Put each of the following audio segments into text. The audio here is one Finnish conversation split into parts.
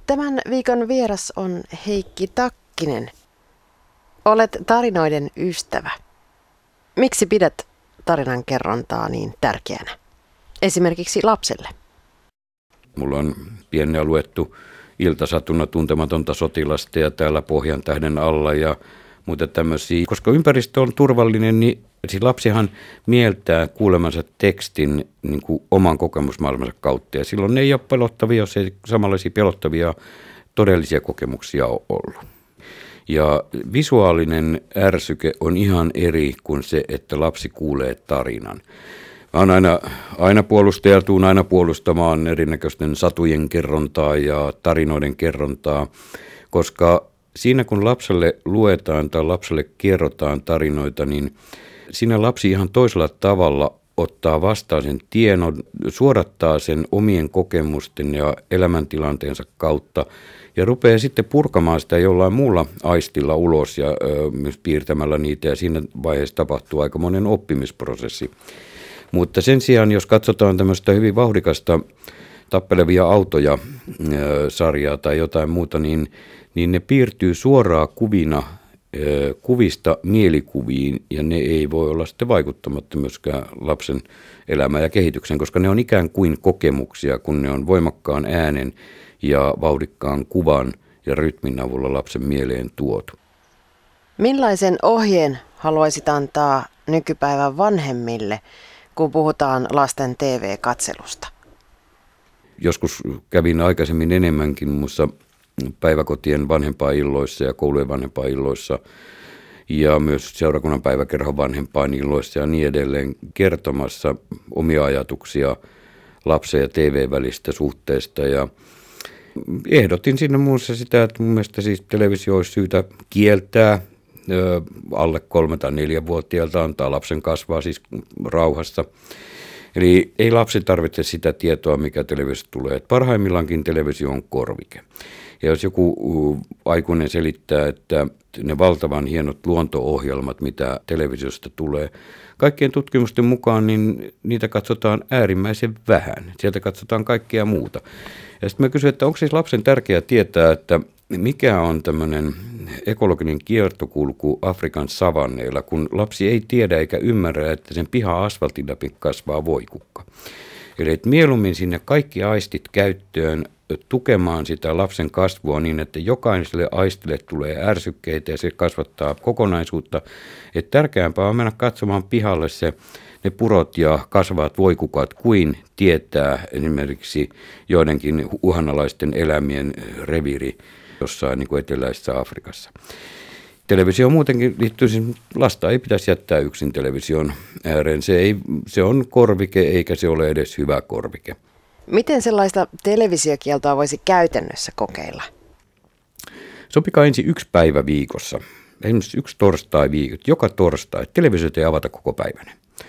Tämän viikon vieras on Heikki Takkinen. Olet tarinoiden ystävä. Miksi pidät tarinankerrontaa niin tärkeänä? Esimerkiksi lapselle. Mulla on pienenä luettu Iltasatuna tuntematonta sotilasta ja täällä Pohjan tähden alla ja muuta tämmöisiä. Koska ympäristö on turvallinen, niin siis lapsihan mieltää kuulemansa tekstin niin kuin oman kokemusmaailmansa kautta. Ja silloin ne ei ole pelottavia, jos ei samanlaisia pelottavia todellisia kokemuksia ole ollut. Ja visuaalinen ärsyke on ihan eri kuin se, että lapsi kuulee tarinan. Mä oon aina puolustaja, tuun aina puolustamaan erinäköisten satujen kerrontaa ja tarinoiden kerrontaa, koska siinä kun lapselle luetaan tai lapselle kerrotaan tarinoita, niin siinä lapsi ihan toisella tavalla ottaa vastaan sen tiedon, suodattaa sen omien kokemusten ja elämäntilanteensa kautta ja rupeaa sitten purkamaan sitä jollain muulla aistilla ulos ja myös piirtämällä niitä ja siinä vaiheessa tapahtuu aika monen oppimisprosessi. Mutta sen sijaan, jos katsotaan tämmöistä hyvin vauhdikasta tappelevia autoja sarjaa tai jotain muuta, niin ne piirtyy suoraan kuvista mielikuviin ja ne ei voi olla sitten vaikuttamatta myöskään lapsen elämään ja kehityksen, koska ne on ikään kuin kokemuksia, kun ne on voimakkaan äänen ja vauhdikkaan kuvan ja rytmin avulla lapsen mieleen tuotu. Millaisen ohjeen haluaisit antaa nykypäivän vanhemmille, kun puhutaan lasten TV-katselusta? Joskus kävin aikaisemmin enemmänkin muussa päiväkotien vanhempainilloissa ja koulujen vanhempainilloissa ja myös seurakunnan päiväkerhon vanhempainilloissa ja niin edelleen kertomassa omia ajatuksia lapsen ja TV-välistä suhteesta. Ja ehdotin siinä muussa sitä, että mun mielestä siis televisio olisi syytä kieltää alle 3- tai 4-vuotiailta, antaa lapsen kasvaa siis rauhassa. Eli ei lapsi tarvitse sitä tietoa, mikä televisiosta tulee. Et parhaimmillaankin televisio on korvike. Ja jos joku aikuinen selittää, että ne valtavan hienot luonto-ohjelmat, mitä televisiosta tulee, kaikkien tutkimusten mukaan, niin niitä katsotaan äärimmäisen vähän. Sieltä katsotaan kaikkea muuta. Ja sitten mä kysyin, että onko siis lapsen tärkeää tietää, että mikä on tämmöinen ekologinen kiertokulku Afrikan savanneilla, kun lapsi ei tiedä eikä ymmärrä, että sen piha-asfaltin läpi kasvaa voikukka. Eli että mieluummin sinne kaikki aistit käyttöön tukemaan sitä lapsen kasvua niin, että jokaiselle aistille tulee ärsykkeitä ja se kasvattaa kokonaisuutta. Että tärkeämpää on mennä katsomaan pihalle ne purot ja kasvavat voikukat kuin tietää esimerkiksi joidenkin uhanalaisten eläimien reviiri jossain niin kuin eteläisessä Afrikassa. Televisio muutenkin liittyy, lasta ei pitäisi jättää yksin television ääreen. Se on korvike eikä se ole edes hyvä korvike. Miten sellaista televisiokieltoa voisi käytännössä kokeilla? Sopikaa ensin 1 päivä viikossa. Esimerkiksi 1 torstai viikossa. Joka torstai. Televisiota ei avata koko päivänä.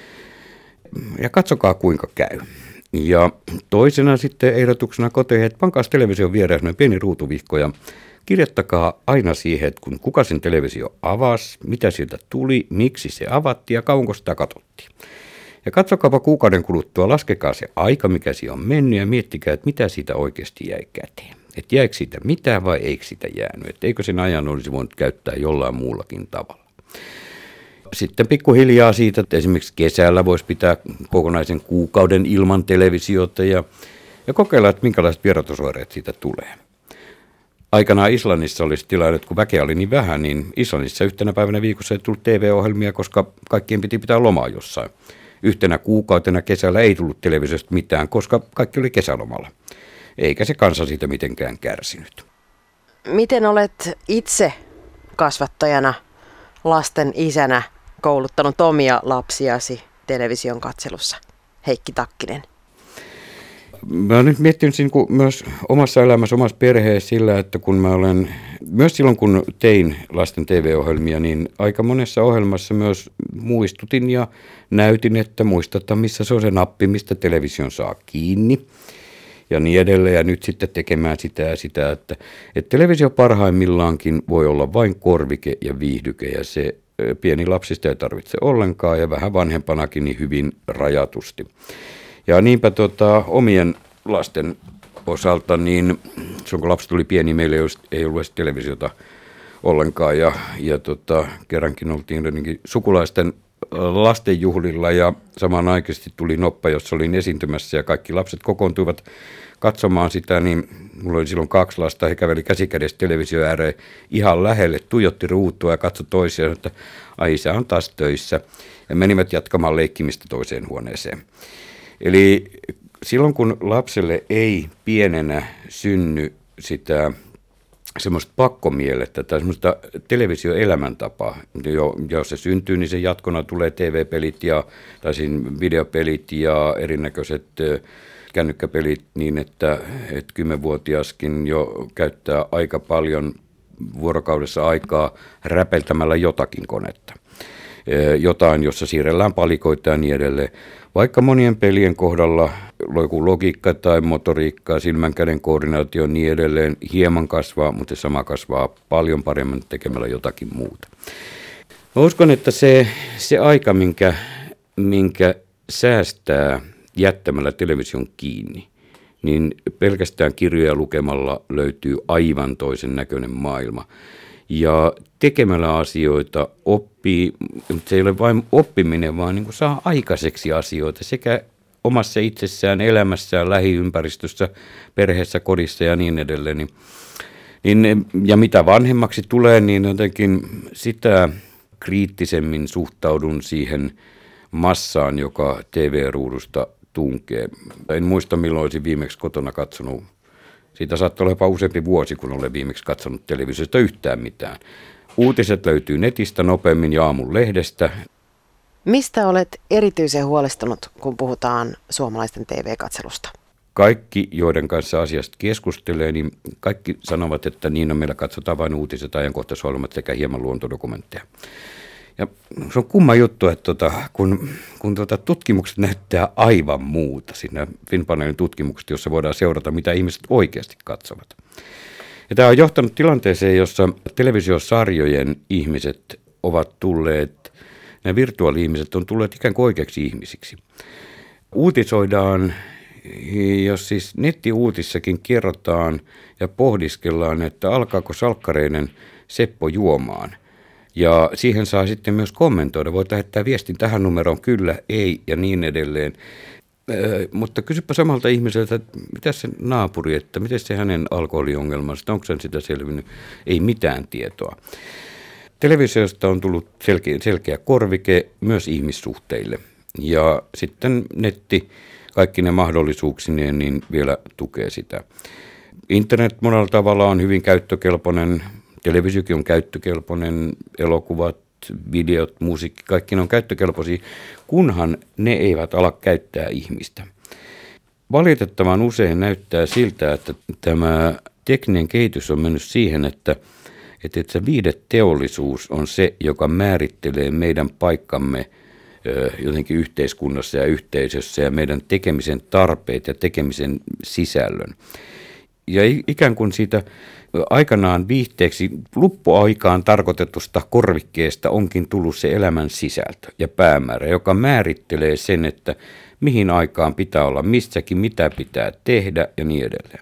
Ja katsokaa kuinka käy. Ja toisena sitten ehdotuksena koteihin, että pankaa television viereen noin pieni ruutuvihko ja kirjoittakaa aina siihen, että kuka sen televisio avasi, mitä sieltä tuli, miksi se avattiin ja kauanko sitä katsottiin. Ja katsokaapa kuukauden kuluttua, laskekaa se aika, mikä siinä on mennyt ja miettikää, että mitä siitä oikeasti jäi käteen. Että jäikö siitä mitään vai eikö sitä jäänyt, että eikö sen ajan olisi voinut käyttää jollain muullakin tavalla. Sitten pikkuhiljaa siitä, että esimerkiksi kesällä voisi pitää kokonaisen kuukauden ilman televisiota ja kokeilla, että minkälaiset vierotusoireet siitä tulee. Aikanaan Islannissa olisi tilanne, että kun väkeä oli niin vähän, niin Islannissa yhtenä päivänä viikossa ei tullut TV-ohjelmia, koska kaikkien piti pitää lomaa jossain. Yhtenä kuukautena kesällä ei tullut televisiosta mitään, koska kaikki oli kesälomalla. Eikä se kansa siitä mitenkään kärsinyt. Miten olet itse kasvattajana, lasten isänä kouluttanut omia lapsiasi television katselussa? Heikki Takkinen. Mä oon nyt miettinyt myös omassa elämässä, omassa perheessä sillä, että kun mä olen, myös silloin kun tein lasten TV-ohjelmia, niin aika monessa ohjelmassa myös muistutin ja näytin, että muistata, missä se on se nappi, mistä television saa kiinni ja niin edelleen. Ja nyt sitten tekemään sitä, että televisio parhaimmillaankin voi olla vain korvike ja viihdyke ja se pieni lapsista ei tarvitse ollenkaan ja vähän vanhempanakin niin hyvin rajatusti. Ja niinpä omien lasten osalta, niin silloin kun lapsi tuli pieni, meillä ei ollut edes televisiota ollenkaan. Ja kerrankin oltiin jotenkin sukulaisten lastenjuhlilla ja samanaikaisesti tuli noppa, jossa olin esiintymässä ja kaikki lapset kokoontuivat katsomaan sitä, niin mulla oli silloin 2 lasta, he käveli käsikädessä televisio ääreen ihan lähelle, tuijotti ruutua ja katsoi toisiaan, että ai isä on taas töissä ja menivät jatkamaan leikkimistä toiseen huoneeseen. Eli silloin kun lapselle ei pienenä synny sitä semmoista pakkomielettä tai semmoista televisioelämäntapaa. Jos se syntyy, niin sen jatkona tulee TV-pelit tai videopelit ja erinäköiset kännykkäpelit niin, että 10-vuotiaskin jo käyttää aika paljon vuorokaudessa aikaa räpeltämällä jotakin konetta. Jotain, jossa siirrellään palikoita ja niin edelleen. Vaikka monien pelien kohdalla joku logiikka tai motoriikka, silmän käden koordinaatio ja niin edelleen hieman kasvaa, mutta se sama kasvaa paljon paremmin tekemällä jotakin muuta. Mä uskon, että se aika, minkä säästää jättämällä television kiinni, niin pelkästään kirjoja lukemalla löytyy aivan toisen näköinen maailma. Ja tekemällä asioita oppii, mutta se ei ole vain oppiminen, vaan niin kuin saa aikaiseksi asioita sekä omassa itsessään, elämässään, lähiympäristössä, perheessä, kodissa ja niin edelleen. Ja mitä vanhemmaksi tulee, niin jotenkin sitä kriittisemmin suhtaudun siihen massaan, joka TV-ruudusta tunkee. En muista, milloin olisin viimeksi kotona katsonut. Siitä saattaa olla jopa useampi vuosi, kun olen viimeksi katsonut televisiosta yhtään mitään. Uutiset löytyy netistä nopeammin ja aamun lehdestä. Mistä olet erityisen huolestunut, kun puhutaan suomalaisten TV-katselusta? Kaikki, joiden kanssa asiasta keskustelee, niin kaikki sanovat, että niin on, meillä katsotaan vain uutiset, ajankohtaisohjelmat sekä hieman luontodokumentteja. Ja se on kumma juttu, että kun tutkimukset näyttää aivan muuta siinä Finnpanelin tutkimukset, jossa voidaan seurata, mitä ihmiset oikeasti katsovat. Ja tämä on johtanut tilanteeseen, jossa televisiosarjojen ihmiset ovat tulleet, nämä virtuaali-ihmiset on tulleet ikään kuin oikeaksi ihmisiksi. Uutisoidaan, jos siis nettiuutissakin kerrotaan ja pohdiskellaan, että alkaako salkkareinen Seppo juomaan. Ja siihen saa sitten myös kommentoida. Voit lähettää viestin tähän numeroon kyllä, ei ja niin edelleen. Mutta kysypä samalta ihmiseltä, että mitä se naapuri, että miten se hänen alkoholiongelmansa, onko sen sitä selvinnyt? Ei mitään tietoa. Televisiosta on tullut selkeä korvike myös ihmissuhteille. Ja sitten netti, kaikki ne mahdollisuuksineen, niin vielä tukee sitä. Internet monella tavalla on hyvin käyttökelpoinen. Televisiokin on käyttökelpoinen, elokuvat, videot, musiikki, kaikki ne on käyttökelpoisia, kunhan ne eivät ala käyttää ihmistä. Valitettavan usein näyttää siltä, että tämä tekninen kehitys on mennyt siihen, että se viihdeteollisuus on se, joka määrittelee meidän paikkamme jotenkin yhteiskunnassa ja yhteisössä ja meidän tekemisen tarpeet ja tekemisen sisällön. Ja ikään kuin siitä aikanaan viihteeksi luppuaikaan tarkoitetusta korvikkeesta onkin tullut se elämän sisältö ja päämäärä, joka määrittelee sen, että mihin aikaan pitää olla missäkin, mitä pitää tehdä ja niin edelleen.